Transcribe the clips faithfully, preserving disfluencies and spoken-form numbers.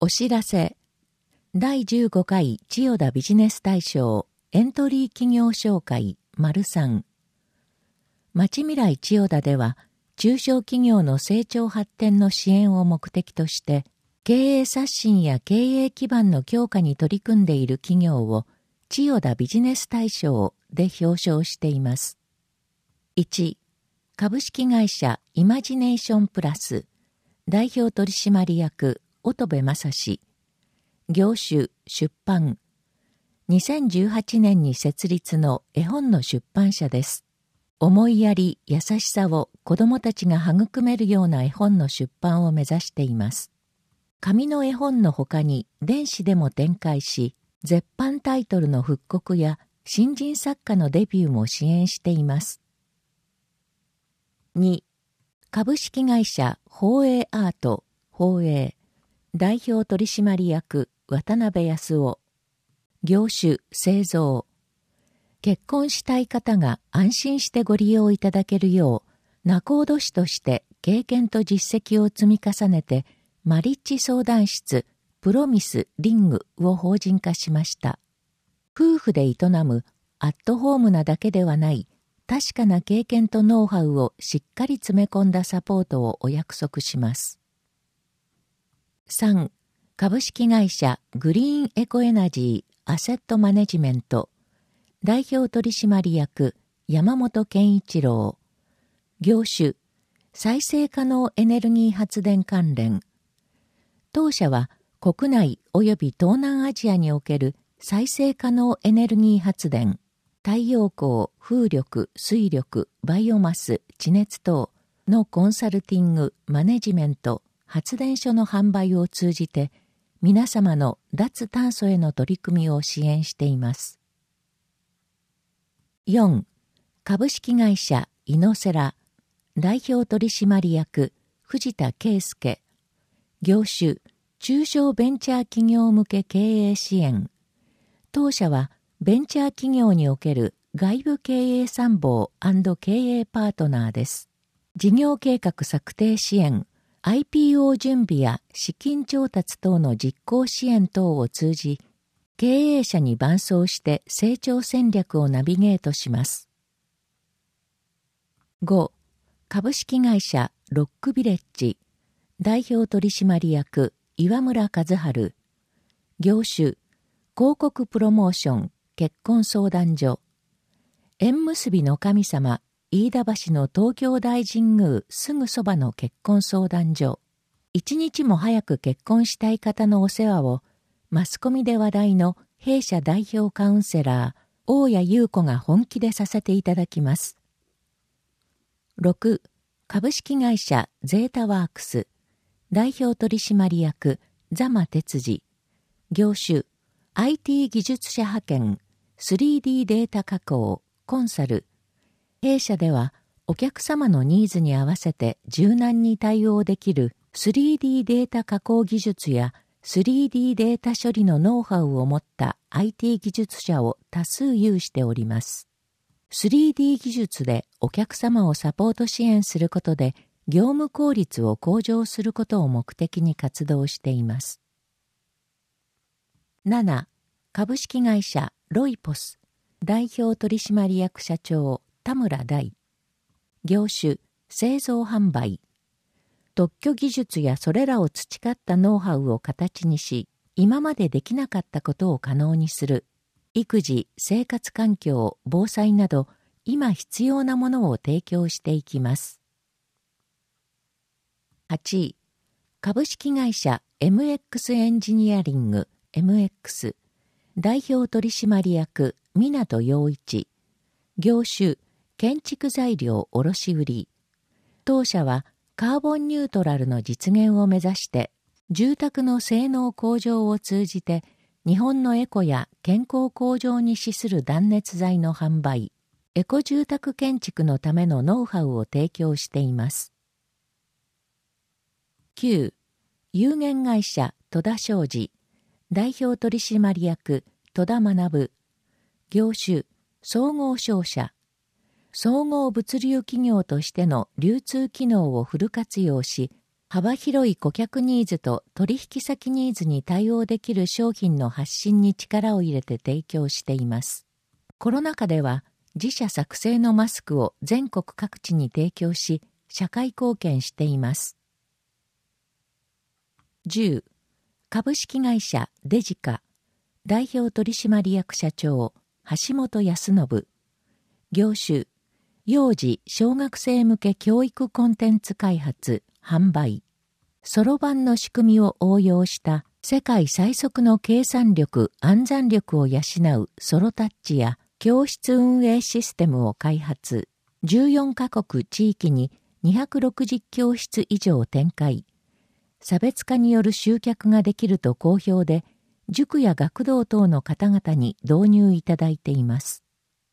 知らせ。だいじゅうごかい千代田ビジネス大賞エントリー企業紹介丸さん。町未来千代田では、中小企業の成長発展の支援を目的として、経営刷新や経営基盤の強化に取り組んでいる企業を、千代田ビジネス大賞で表彰しています。いち、株式会社イマジネーションプラス、代表取締役乙部正史、業種出版、にせんじゅうはちねんに設立の絵本の出版社です。思いやり、優しさを子どもたちが育めるような絵本の出版を目指しています。紙の絵本のほかに電子でも展開し、絶版タイトルの復刻や新人作家のデビューも支援しています。に、株式会社宝永アート宝永、代表取締役渡辺康夫、業種製造、結婚したい方が安心してご利用いただけるよう、仲人師として経験と実績を積み重ねて、マリッジ相談室、プロミス・リングを法人化しました。夫婦で営むアットホームなだけではない、確かな経験とノウハウをしっかり詰め込んだサポートをお約束します。さん、株式会社グリーンエコエナジーアセットマネジメント、代表取締役山本健一郎、業種再生可能エネルギー発電関連。当社は国内及び東南アジアにおける再生可能エネルギー発電、太陽光、風力、水力、バイオマス、地熱等のコンサルティング、マネジメント、発電所の販売を通じて、皆様の脱炭素への取り組みを支援しています。よん、株式会社イノセラ、代表取締役藤田圭介、業種中小ベンチャー企業向け経営支援。当社はベンチャー企業における外部経営参謀&経営パートナーです。事業計画策定支援、アイピーオー 準備や資金調達等の実行支援等を通じ、経営者に伴走して成長戦略をナビゲートします。ご、株式会社ロックビレッジ、代表取締役岩村和春、業種広告プロモーション結婚相談所、縁結びの神様飯田橋の東京大神宮すぐそばの結婚相談所。一日も早く結婚したい方のお世話を、マスコミで話題の弊社代表カウンセラー、大谷優子が本気でさせていただきます。ろく、株式会社ゼータワークス、代表取締役座間哲司、業種 アイティー 技術者派遣、スリーディー データ加工、コンサル。弊社ではお客様のニーズに合わせて柔軟に対応できる スリーディー データ加工技術や スリーディー データ処理のノウハウを持った アイティー 技術者を多数有しております。スリーディー 技術でお客様をサポート支援することで業務効率を向上することを目的に活動しています。なな、株式会社ロイポス、代表取締役社長田村大、業種製造販売、特許技術やそれらを培ったノウハウを形にし、今までできなかったことを可能にする、育児、生活環境、防災など今必要なものを提供していきます。はち、株式会社 エムエックス エンジニアリング エムエックス、代表取締役湊陽一、業種建築材料卸売。当社はカーボンニュートラルの実現を目指して住宅の性能向上を通じて日本のエコや健康向上に資する断熱材の販売、エコ住宅建築のためのノウハウを提供しています。きゅう、有限会社戸田商事、代表取締役戸田学、業種総合商社、総合物流企業としての流通機能をフル活用し、 幅広い顧客ニーズと取引先ニーズに対応できる商品の発信に力を入れて提供しています。コロナ禍では自社作成のマスクを全国各地に提供し、社会貢献しています。じゅう. 株式会社デジカ代表取締役社長橋本康信。業種幼児小学生向け教育コンテンツ開発販売。そろばんの仕組みを応用した世界最速の計算力暗算力を養うソロタッチや教室運営システムを開発。じゅうよんカ国地域ににひゃくろくじゅう教室以上展開。差別化による集客ができると好評で、塾や学童等の方々に導入いただいています。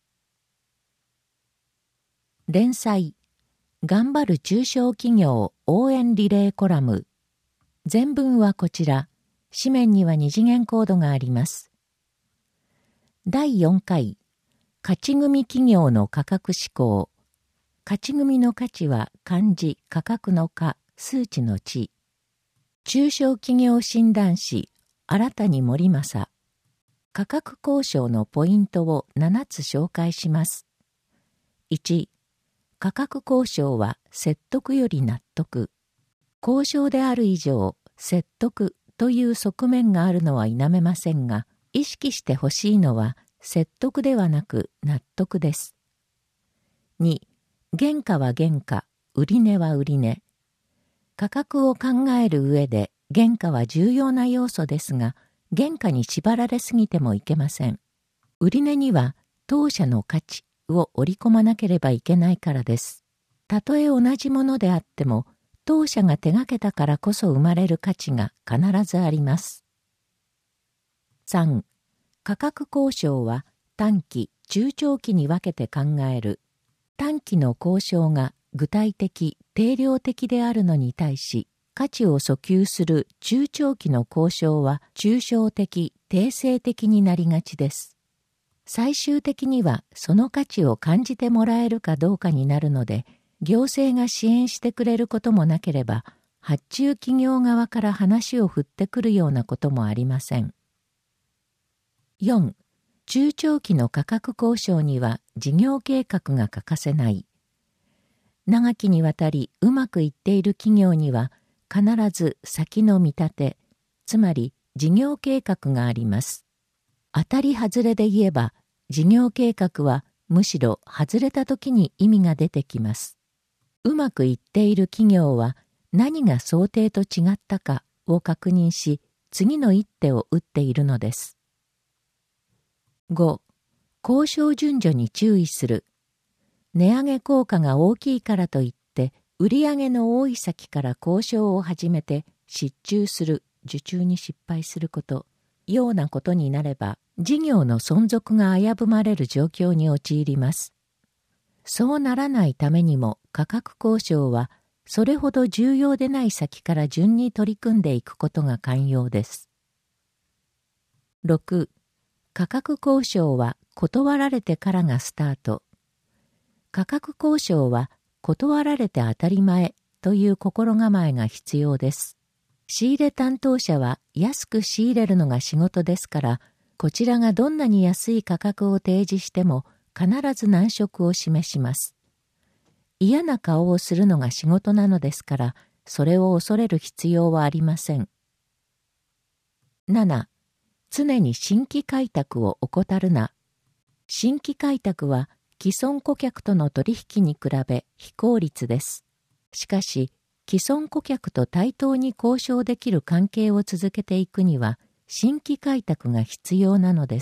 連載、頑張る中小企業応援リレーコラム。全文はこちら。紙面には二次元コードがあります。だいよんかい、勝ち組企業の価格指向。勝ち組の価値は漢字、価格の価、数値の値。中小企業診断士、新谷森正。価格交渉のポイントをななつ紹介します。いち. 価格交渉は説得より納得。交渉である以上、説得という側面があるのは否めませんが、意識してほしいのは説得ではなく納得です。に. 原価は原価、売値は売値。価格を考える上で原価は重要な要素ですが、原価に縛られすぎてもいけません。売値には当社の価値を織り込まなければいけないからです。たとえ同じものであっても、当社が手がけたからこそ生まれる価値が必ずあります。さん. 価格交渉は短期、中長期に分けて考える。短期の交渉が具体的、定量的であるのに対し、価値を訴求する中長期の交渉は抽象的、定性的になりがちです。最終的にはその価値を感じてもらえるかどうかになるので、行政が支援してくれることもなければ、発注企業側から話を振ってくるようなこともありません。よん. 中長期の価格交渉には事業計画が欠かせない。長きにわたりうまくいっている企業には必ず先の見立て、つまり事業計画があります。当たり外れで言えば、事業計画はむしろ外れた時に意味が出てきます。うまくいっている企業は何が想定と違ったかを確認し、次の一手を打っているのです。ご. 交渉順序に注意する。値上げ効果が大きいからといって、売上の多い先から交渉を始めて失注する、受注に失敗すること、ようなことになれば、事業の存続が危ぶまれる状況に陥ります。そうならないためにも価格交渉は、それほど重要でない先から順に取り組んでいくことが肝要です。ろく. 価格交渉は断られてからがスタート。価格交渉は断られて当たり前という心構えが必要です。仕入れ担当者は安く仕入れるのが仕事ですから、こちらがどんなに安い価格を提示しても必ず難色を示します。嫌な顔をするのが仕事なのですから、それを恐れる必要はありません。なな. 常に新規開拓を怠るな。新規開拓は既存顧客との取引に比べ非効率です。しかし、既存顧客と対等に交渉できる関係を続けていくには、新規開拓が必要なのです。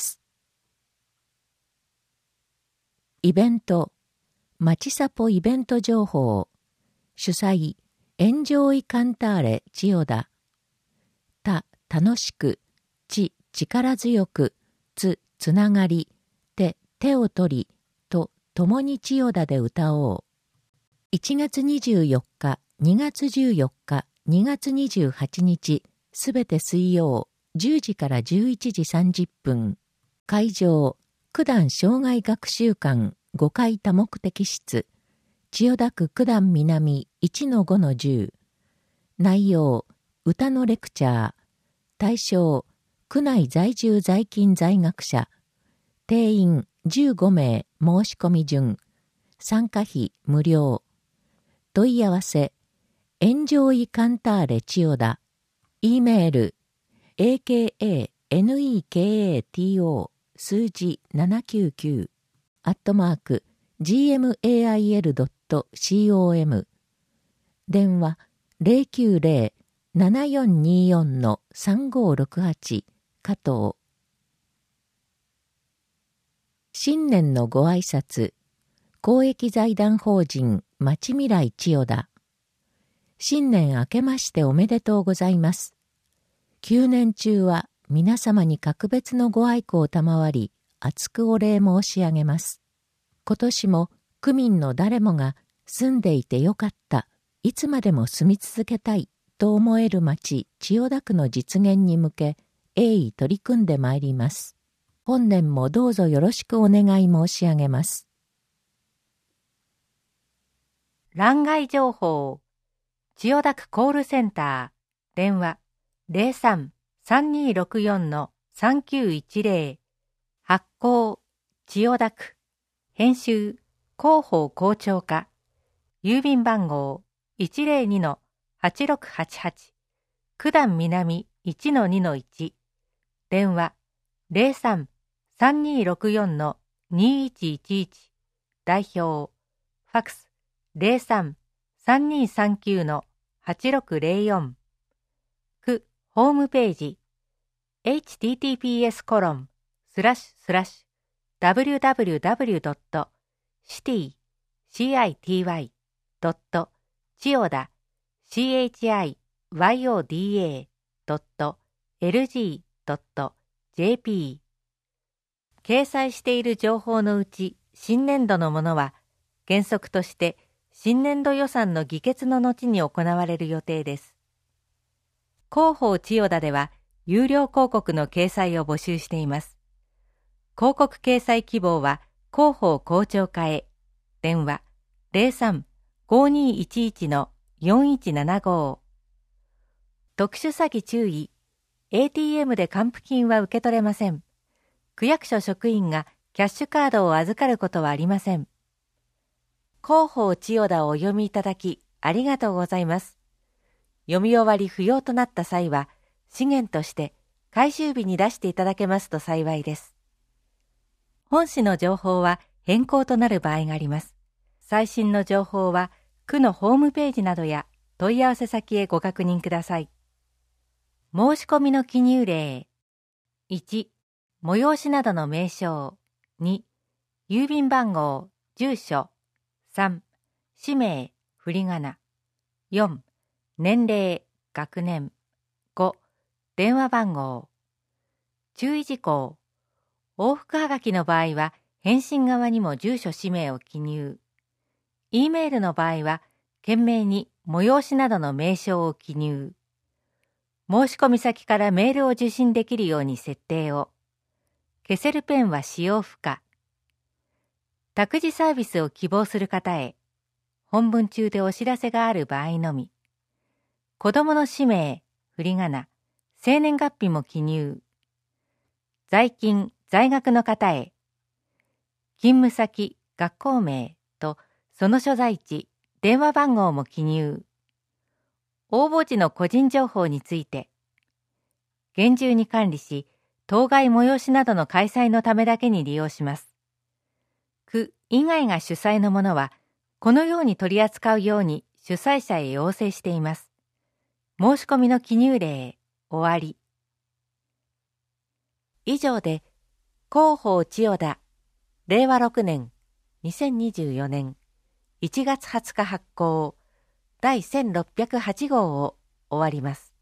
イベント、まちさぽイベント情報。主催、エンジョイカンターレ千代田。た、楽しく、ち、力強く、つ、つながり、て、手を取り、と、共に千代田で歌おう。いちがつにじゅうよっか、にがつじゅうよっか、にがつにじゅうはちにち、すべて水曜、じゅうじからじゅういちじさんじゅっぷん。会場、九段障害学習館ごかい多目的室、千代田区九段南 いちのごのじゅう。 内容、歌のレクチャー。対象、区内在住在勤在学者。定員じゅうごめい申し込み順。参加費無料。問い合わせ、エンジョイカンターレ千代田。E メール、エーケーエーエヌイーケーエーティーオー 数字ななきゅうきゅう、アットマーク、ジーエムエーアイエルドットコム。電話、ゼロきゅうゼロ ななよんによん さんごろくはち、加藤。新年のご挨拶、公益財団法人町未来千代田。新年明けましておめでとうございます。旧年中は皆様に格別のご愛顧を賜り、厚くお礼申し上げます。今年も区民の誰もが住んでいてよかった、いつまでも住み続けたいと思える町千代田区の実現に向け、鋭意取り組んでまいります。本年もどうぞよろしくお願い申し上げます。 欄外情報、千代田区コールセンター、電話 ゼロさん さんにーろくよん さんきゅういちゼロ、発行、千代田区、編集、広報校長課、郵便番号 いちゼロに はちろくはちはち、九段南 いちのにのいち、電話 ゼロさん さんにーろくよん にいちいちいち、代表、ファックスゼロさん さんにーさんきゅう はちろくゼロよん、区ホームページ エイチティーティーピーエス コロンスラッシュスラッシュ ダブリューダブリューダブリュー ドット シティ シーアイティーワイ ドット 千代田 シーエイチアイワイオーディーエー ドット エルジー ドット ジェーピー。 掲載している情報のうち新年度のものは原則として新年度予算の議決の後に行われる予定です。広報千代田では有料広告の掲載を募集しています。広告掲載希望は広報校長課へ。電話 ゼロさん ごにーいちいち よんいちななご。特殊詐欺注意。エーティーエム で還付金は受け取れません。区役所職員がキャッシュカードを預かることはありません。広報千代田をお読みいただきありがとうございます。読み終わり不要となった際は、資源として回収日に出していただけますと幸いです。本誌の情報は変更となる場合があります。最新の情報は区のホームページなどや問い合わせ先へご確認ください。申し込みの記入例。いち、催しなどの名称。に、郵便番号、住所。さん、氏名、振り仮名。よん、年齢、学年。ご、電話番号。注意事項。往復はがきの場合は、返信側にも住所氏名を記入。E メールの場合は、件名に催しなどの名称を記入。申し込み先からメールを受信できるように設定を。消せるペンは使用不可。託児サービスを希望する方へ。本文中でお知らせがある場合のみ。子供の氏名、振り仮名、生年月日も記入。在勤、在学の方へ。勤務先、学校名とその所在地、電話番号も記入。応募時の個人情報について。厳重に管理し、当該催しなどの開催のためだけに利用します。区以外が主催のものは、このように取り扱うように主催者へ要請しています。申し込みの記入例、終わり。以上で、広報千代田、れいわろくねん、にせんにじゅうよねんいちがつはつか発行、第せんろっぴゃくはちごうを終わります。